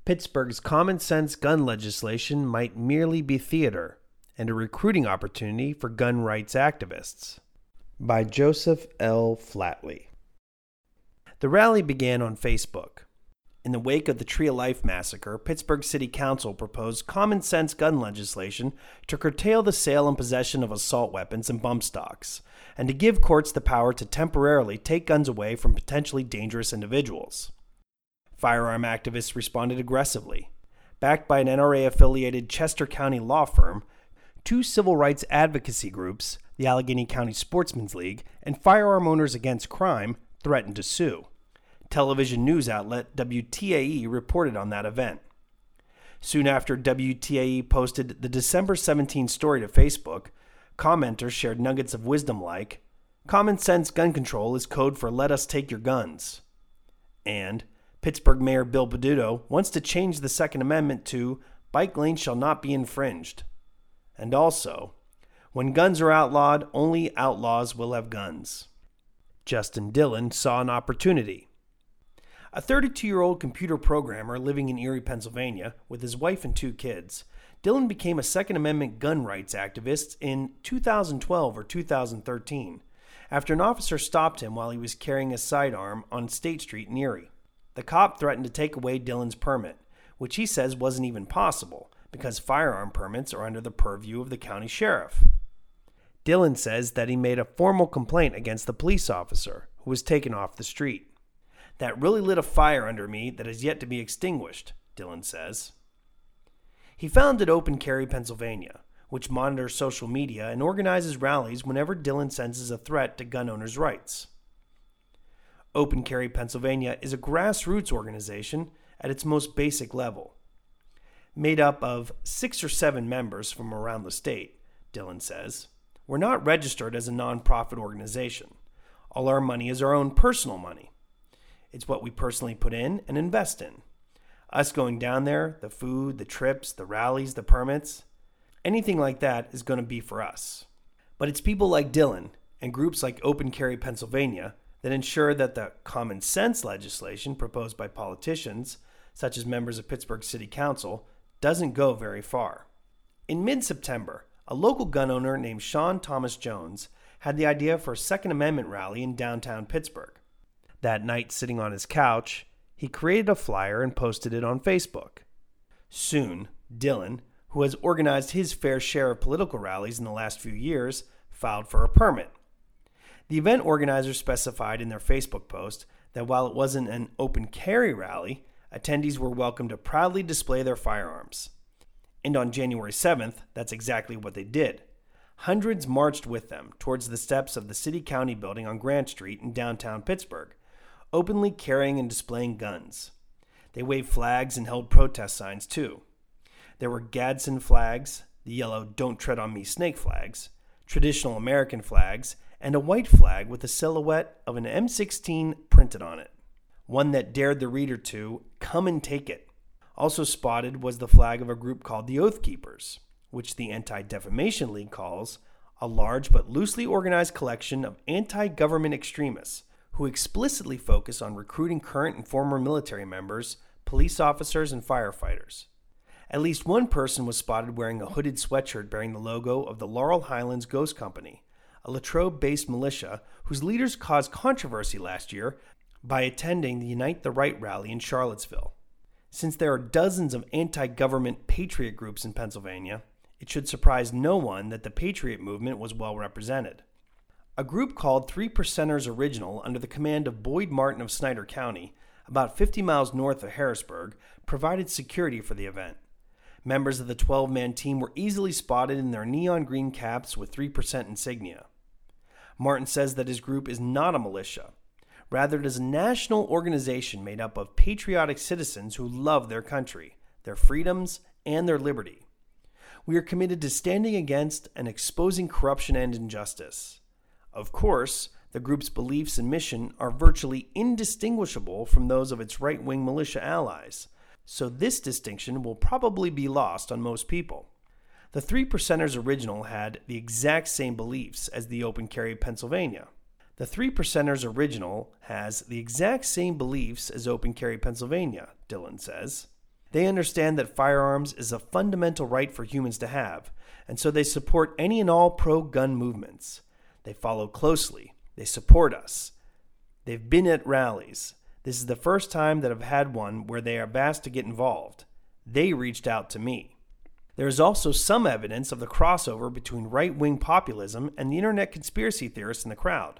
Pittsburgh's common sense gun legislation might merely be theater and a recruiting opportunity for gun rights activists. By Joseph L. Flatley. The rally began on Facebook. In the wake of the Tree of Life massacre, Pittsburgh City Council proposed common sense gun legislation to curtail the sale and possession of assault weapons and bump stocks, and to give courts the power to temporarily take guns away from potentially dangerous individuals. Firearm activists responded aggressively. Backed by an NRA-affiliated Chester County law firm, two civil rights advocacy groups, the Allegheny County Sportsmen's League and Firearm Owners Against Crime, threatened to sue. Television news outlet WTAE reported on that event. Soon after WTAE posted the December 17 story to Facebook, commenters shared nuggets of wisdom like, "Common sense gun control is code for let us take your guns," and Pittsburgh Mayor Bill Peduto wants to change the Second Amendment to "bike lanes shall not be infringed," and also, "when guns are outlawed, only outlaws will have guns." Justin Dillon saw an opportunity. A 32-year-old computer programmer living in Erie, Pennsylvania, with his wife and two kids, Dillon became a Second Amendment gun rights activist in 2012 or 2013, after an officer stopped him while he was carrying a sidearm on State Street in Erie. The cop threatened to take away Dillon's permit, which he says wasn't even possible because firearm permits are under the purview of the county sheriff. Dillon says that he made a formal complaint against the police officer, who was taken off the street. "That really lit a fire under me that has yet to be extinguished," Dillon says. He founded Open Carry Pennsylvania, which monitors social media and organizes rallies whenever Dillon senses a threat to gun owners' rights. Open Carry Pennsylvania is a grassroots organization at its most basic level. Made up of 6 or 7 members from around the state, Dillon says. "We're not registered as a nonprofit organization. All our money is our own personal money. It's what we personally put in and invest in. Us going down there, the food, the trips, the rallies, the permits, anything like that is going to be for us. But it's people like Dillon and groups like Open Carry Pennsylvania that ensure that the common sense legislation proposed by politicians, such as members of Pittsburgh City Council, doesn't go very far." In mid-September, a local gun owner named Sean Thomas Jones had the idea for a Second Amendment rally in downtown Pittsburgh. That night, sitting on his couch, he created a flyer and posted it on Facebook. Soon, Dillon, who has organized his fair share of political rallies in the last few years, filed for a permit. The event organizers specified in their Facebook post that while it wasn't an open carry rally, attendees were welcome to proudly display their firearms. And on January 7th, that's exactly what they did. Hundreds marched with them towards the steps of the City-County building on Grant Street in downtown Pittsburgh, openly carrying and displaying guns. They waved flags and held protest signs too. There were Gadsden flags, the yellow "Don't Tread on Me" snake flags, traditional American flags, and a white flag with a silhouette of an M16 printed on it. One that dared the reader to "come and take it." Also spotted was the flag of a group called the Oath Keepers, which the Anti-Defamation League calls a large but loosely organized collection of anti-government extremists who explicitly focus on recruiting current and former military members, police officers, and firefighters. At least one person was spotted wearing a hooded sweatshirt bearing the logo of the Laurel Highlands Ghost Company, a Latrobe-based militia whose leaders caused controversy last year by attending the Unite the Right rally in Charlottesville. Since there are dozens of anti-government patriot groups in Pennsylvania, it should surprise no one that the Patriot movement was well represented. A group called 3 Percenters Original, under the command of Boyd Martin of Snyder County, about 50 miles north of Harrisburg, provided security for the event. Members of the 12-man team were easily spotted in their neon green caps with 3% insignia. Martin says that his group is not a militia. Rather, it is a national organization made up of patriotic citizens who love their country, their freedoms, and their liberty. We are committed to standing against and exposing corruption and injustice. Of course, the group's beliefs and mission are virtually indistinguishable from those of its right-wing militia allies, so this distinction will probably be lost on most people. The 3 Percenters Original had the exact same beliefs as the Open Carry Pennsylvania. The 3 Percenters Original has the exact same beliefs as Open Carry Pennsylvania, Dillon says. They understand that firearms is a fundamental right for humans to have, and so they support any and all pro-gun movements. They follow closely. They support us. They've been at rallies. This is the first time that I've had one where they are asked to get involved. They reached out to me. There is also some evidence of the crossover between right-wing populism and the internet conspiracy theorists in the crowd.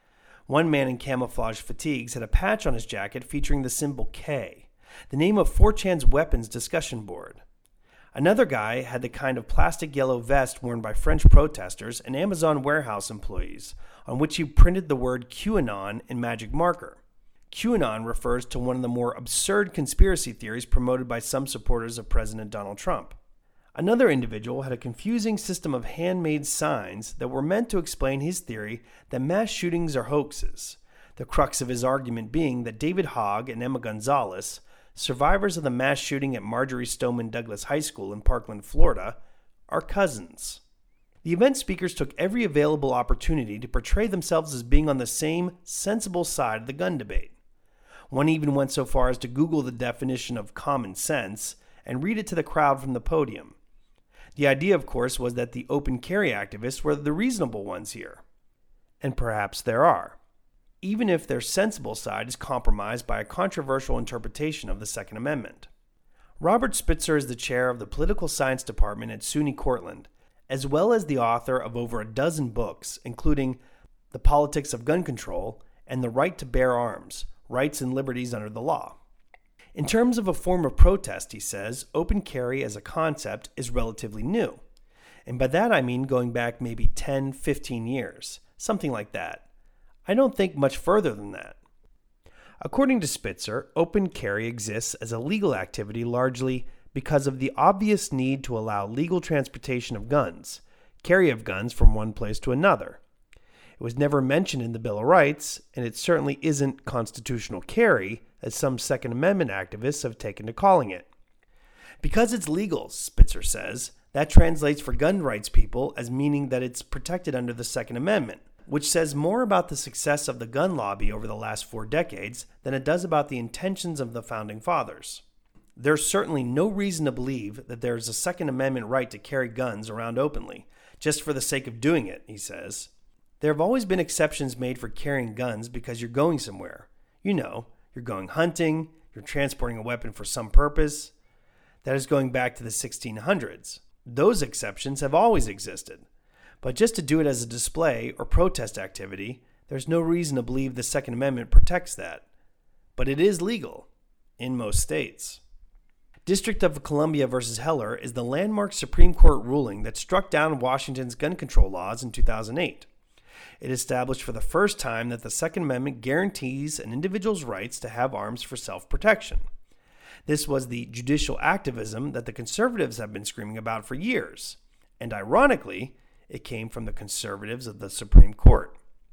One man in camouflage fatigues had a patch on his jacket featuring the symbol K, the name of 4chan's weapons discussion board. Another guy had the kind of plastic yellow vest worn by French protesters and Amazon warehouse employees, on which he printed the word QAnon in magic marker. QAnon refers to one of the more absurd conspiracy theories promoted by some supporters of President Donald Trump. Another individual had a confusing system of handmade signs that were meant to explain his theory that mass shootings are hoaxes, the crux of his argument being that David Hogg and Emma Gonzalez, survivors of the mass shooting at Marjory Stoneman Douglas High School in Parkland, Florida, are cousins. The event speakers took every available opportunity to portray themselves as being on the same sensible side of the gun debate. One even went so far as to Google the definition of common sense and read it to the crowd from the podium. The idea, of course, was that the open carry activists were the reasonable ones here. And perhaps there are, even if their sensible side is compromised by a controversial interpretation of the Second Amendment. Robert Spitzer is the chair of the Political Science Department at SUNY Cortland, as well as the author of over a dozen books, including The Politics of Gun Control and The Right to Bear Arms, Rights and Liberties Under the Law. In terms of a form of protest, he says, open carry as a concept is relatively new. And by that I mean going back maybe 10, 15 years, something like that. I don't think much further than that. According to Spitzer, open carry exists as a legal activity largely because of the obvious need to allow legal transportation of guns, carry of guns from one place to another. It was never mentioned in the Bill of Rights, and it certainly isn't constitutional carry, as some Second Amendment activists have taken to calling it. Because it's legal, Spitzer says, that translates for gun rights people as meaning that it's protected under the Second Amendment, which says more about the success of the gun lobby over the last 4 decades than it does about the intentions of the Founding Fathers. There's certainly no reason to believe that there's a Second Amendment right to carry guns around openly, just for the sake of doing it, he says. There have always been exceptions made for carrying guns because you're going somewhere. You know, you're going hunting, you're transporting a weapon for some purpose. That is going back to the 1600s. Those exceptions have always existed. But just to do it as a display or protest activity, there's no reason to believe the Second Amendment protects that. But it is legal in most states. District of Columbia versus Heller is the landmark Supreme Court ruling that struck down Washington's gun control laws in 2008. It established for the first time that the Second Amendment guarantees an individual's rights to have arms for self-protection. This was the judicial activism that the conservatives have been screaming about for years. And ironically, it came from the conservatives of the Supreme Court.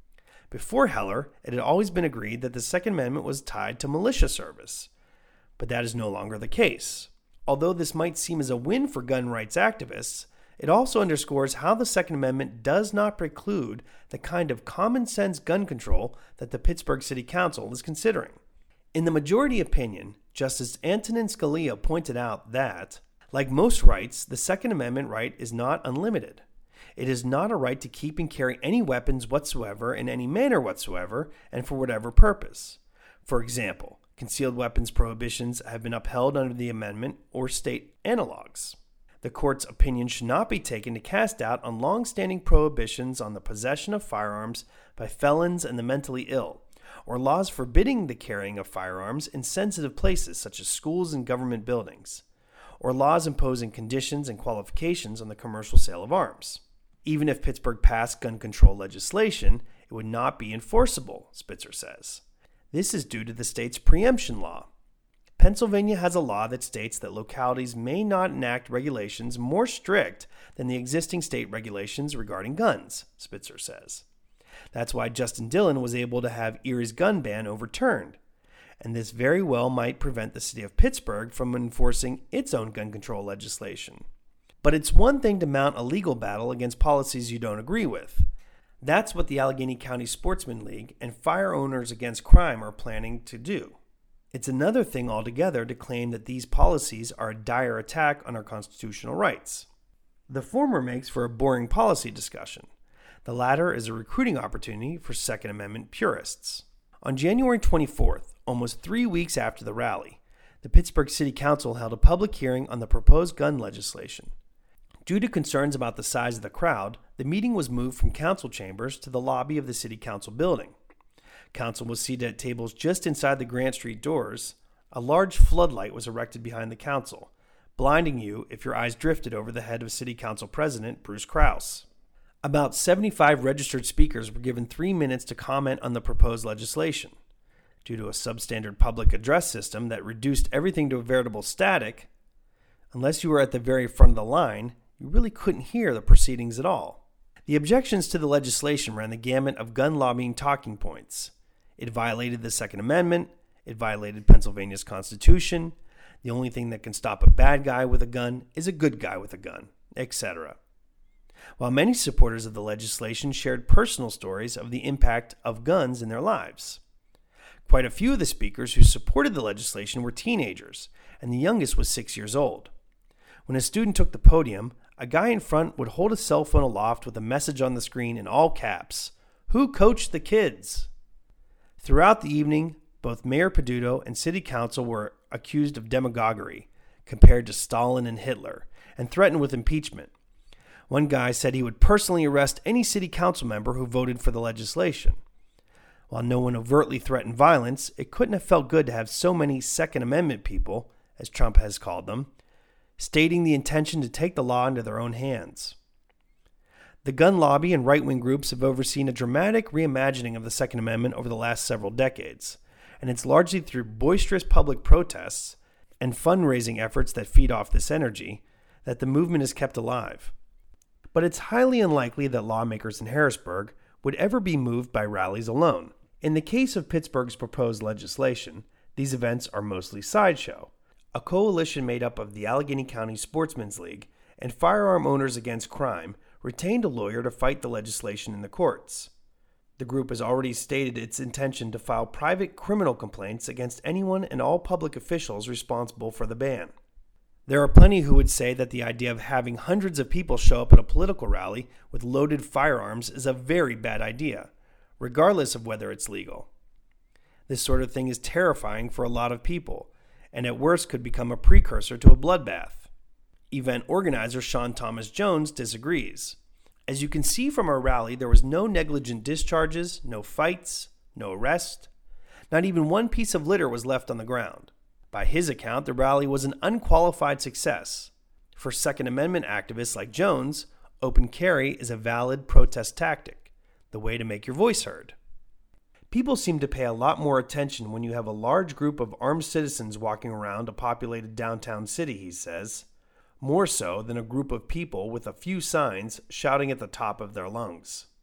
Before Heller, it had always been agreed that the Second Amendment was tied to militia service. But that is no longer the case. Although this might seem as a win for gun rights activists, it also underscores how the Second Amendment does not preclude the kind of common-sense gun control that the Pittsburgh City Council is considering. In the majority opinion, Justice Antonin Scalia pointed out that, like most rights, the Second Amendment right is not unlimited. It is not a right to keep and carry any weapons whatsoever in any manner whatsoever and for whatever purpose. For example, concealed weapons prohibitions have been upheld under the amendment or state analogs. The court's opinion should not be taken to cast doubt on long-standing prohibitions on the possession of firearms by felons and the mentally ill, or laws forbidding the carrying of firearms in sensitive places such as schools and government buildings, or laws imposing conditions and qualifications on the commercial sale of arms. Even if Pittsburgh passed gun control legislation, it would not be enforceable, Spitzer says. This is due to the state's preemption law. Pennsylvania has a law that states that localities may not enact regulations more strict than the existing state regulations regarding guns, Spitzer says. That's why Justin Dillon was able to have Erie's gun ban overturned, and this very well might prevent the city of Pittsburgh from enforcing its own gun control legislation. But it's one thing to mount a legal battle against policies you don't agree with. That's what the Allegheny County Sportsman League and Fire Owners Against Crime are planning to do. It's another thing altogether to claim that these policies are a dire attack on our constitutional rights. The former makes for a boring policy discussion. The latter is a recruiting opportunity for Second Amendment purists. On January 24th, almost 3 weeks after the rally, the Pittsburgh City Council held a public hearing on the proposed gun legislation. Due to concerns about the size of the crowd, the meeting was moved from council chambers to the lobby of the City Council building. Council was seated at tables just inside the Grant Street doors. A large floodlight was erected behind the council, blinding you if your eyes drifted over the head of City Council President Bruce Kraus. About 75 registered speakers were given 3 minutes to comment on the proposed legislation. Due to a substandard public address system that reduced everything to a veritable static, unless you were at the very front of the line, you really couldn't hear the proceedings at all. The objections to the legislation ran the gamut of gun lobbying talking points. It violated the Second Amendment, it violated Pennsylvania's Constitution, the only thing that can stop a bad guy with a gun is a good guy with a gun, etc. While many supporters of the legislation shared personal stories of the impact of guns in their lives. Quite a few of the speakers who supported the legislation were teenagers, and the youngest was 6 years old. When a student took the podium, a guy in front would hold a cell phone aloft with a message on the screen in all caps, "Who coached the kids?" Throughout the evening, both Mayor Peduto and City Council were accused of demagoguery, compared to Stalin and Hitler, and threatened with impeachment. One guy said he would personally arrest any City Council member who voted for the legislation. While no one overtly threatened violence, it couldn't have felt good to have so many Second Amendment people, as Trump has called them, stating the intention to take the law into their own hands. The gun lobby and right-wing groups have overseen a dramatic reimagining of the Second Amendment over the last several decades, and it's largely through boisterous public protests and fundraising efforts that feed off this energy that the movement is kept alive. But it's highly unlikely that lawmakers in Harrisburg would ever be moved by rallies alone. In the case of Pittsburgh's proposed legislation, these events are mostly sideshow. A coalition made up of the Allegheny County Sportsmen's League and Firearm Owners Against Crime retained a lawyer to fight the legislation in the courts. The group has already stated its intention to file private criminal complaints against anyone and all public officials responsible for the ban. There are plenty who would say that the idea of having hundreds of people show up at a political rally with loaded firearms is a very bad idea, regardless of whether it's legal. This sort of thing is terrifying for a lot of people, and at worst could become a precursor to a bloodbath. Event organizer Sean Thomas Jones disagrees. As you can see from our rally, there was no negligent discharges, no fights, no arrest. Not even one piece of litter was left on the ground. By his account, the rally was an unqualified success. For Second Amendment activists like Jones, open carry is a valid protest tactic, the way to make your voice heard. People seem to pay a lot more attention when you have a large group of armed citizens walking around a populated downtown city, he says. More so than a group of people with a few signs shouting at the top of their lungs.